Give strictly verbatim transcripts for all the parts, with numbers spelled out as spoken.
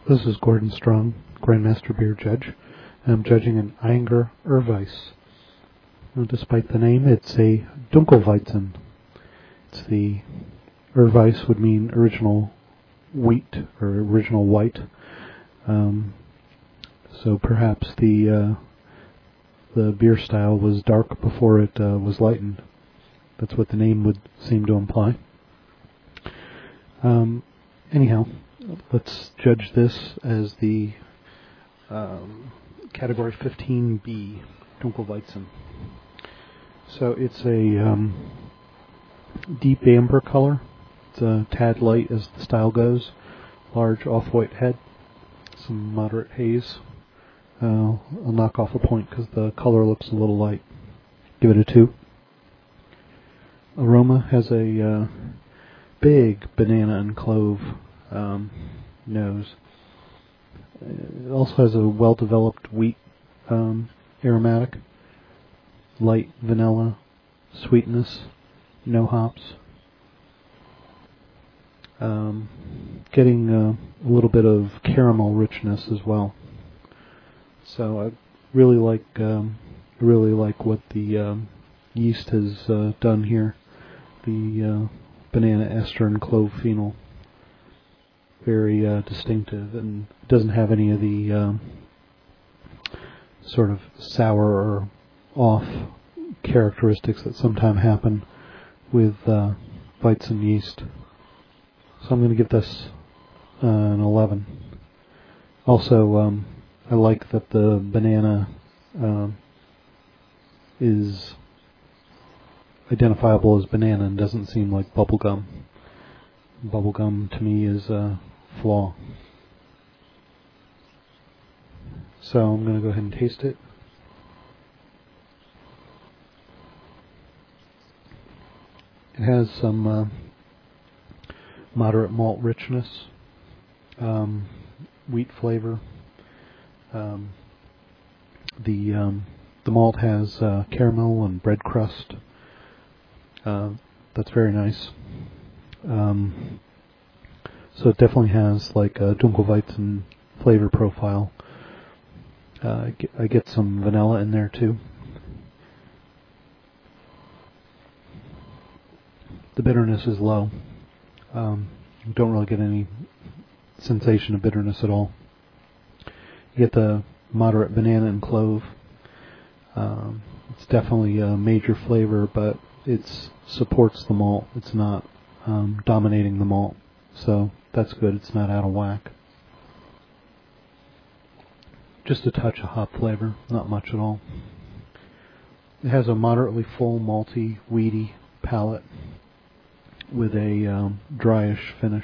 This is Gordon Strong, Grandmaster Beer Judge. I'm judging an Eyinger Urweiss. Now, despite the name, it's a Dunkelweizen. It's the Urweiss would mean original wheat or original white. Um, so perhaps the uh, the beer style was dark before it uh, was lightened. That's what the name would seem to imply. Um, anyhow, let's judge this as the um, category fifteen B, Dunkelweizen. So it's a um, deep amber color. It's a tad light as the style goes. Large off-white head. Some moderate haze. Uh, I'll knock off a point because the color looks a little light. Give it a two. Aroma has a uh, big banana and clove um, nose. It also has a well-developed wheat um, aromatic. Light vanilla sweetness. No hops. Um, getting uh, a little bit of caramel richness as well. So I really like um, really like what the um, yeast has uh, done here. The uh, banana ester and clove phenol, very uh, distinctive, and doesn't have any of the um, sort of sour or off characteristics that sometimes happen with uh, Weizen yeast. So I'm going to give this uh, an eleven. Also, um, I like that the banana uh, is identifiable as banana and doesn't seem like bubblegum. Bubblegum to me is a flaw. So I'm going to go ahead and taste it. It has some uh, moderate malt richness, um, wheat flavor. Um, the um, the malt has uh, caramel and bread crust. Uh, that's very nice. Um, so it definitely has like a Dunkelweizen flavor profile. Uh, I, get, I get some vanilla in there too. The bitterness is low. Um, you don't really get any sensation of bitterness at all. You get the moderate banana and clove. Um, it's definitely a major flavor, but it supports the malt. It's not um, dominating the malt, so that's good. It's not out of whack. Just a touch of hop flavor, not much at all. It has a moderately full, malty, weedy palate with a um, dryish finish.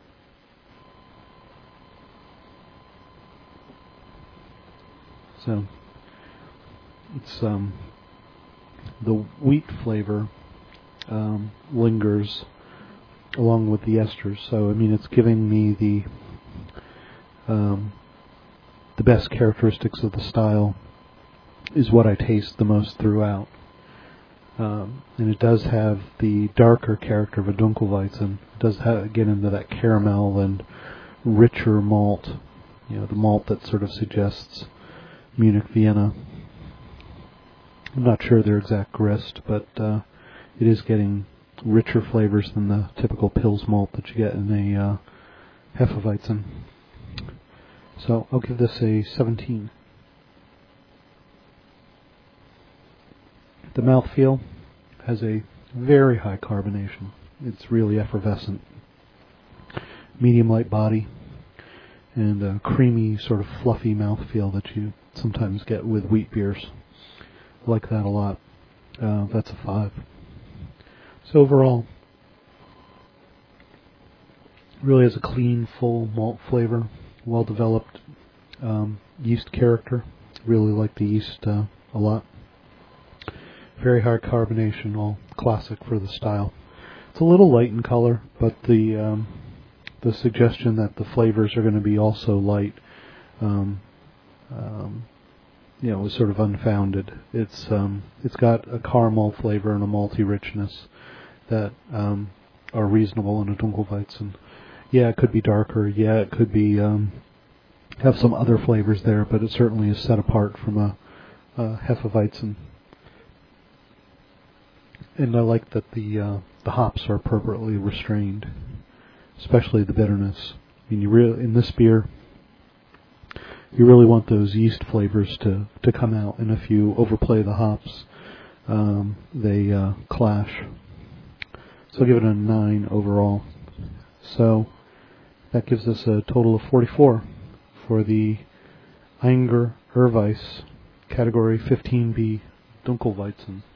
So it's um, the wheat flavor um, lingers along with the esters. So I mean, it's giving me the um, the best characteristics of the style is what I taste the most throughout. Um, and it does have the darker character of a Dunkelweizen. It does have, get into that caramel and richer malt. You know, the malt that sort of suggests Munich Vienna. I'm not sure their exact grist, but uh, it is getting richer flavors than the typical Pils malt that you get in a uh, Hefeweizen. So I'll give this a seventeen. The mouthfeel has a very high carbonation. It's really effervescent. Medium light body and a creamy, sort of fluffy mouthfeel that you sometimes get with wheat beers. I like that a lot. Uh, that's a five. So overall, really has a clean, full malt flavor, well-developed um, yeast character. Really like the yeast uh, a lot. Very high carbonation, all classic for the style. It's a little light in color, but the um, the suggestion that the flavors are going to be also light, um, um, you know, is sort of unfounded. It's um, it's got a caramel flavor and a malty richness that um, are reasonable in a Dunkelweizen. Yeah, it could be darker. Yeah, it could be um, have some other flavors there, but it certainly is set apart from a, a Hefeweizen. And I like that the uh, the hops are appropriately restrained, especially the bitterness. I mean, you really in this beer, you really want those yeast flavors to, to come out, and if you overplay the hops, um, they uh, clash. So I'll give it a nine overall. So that gives us a total of forty-four for the Einger Urweis category fifteen B Dunkelweizen.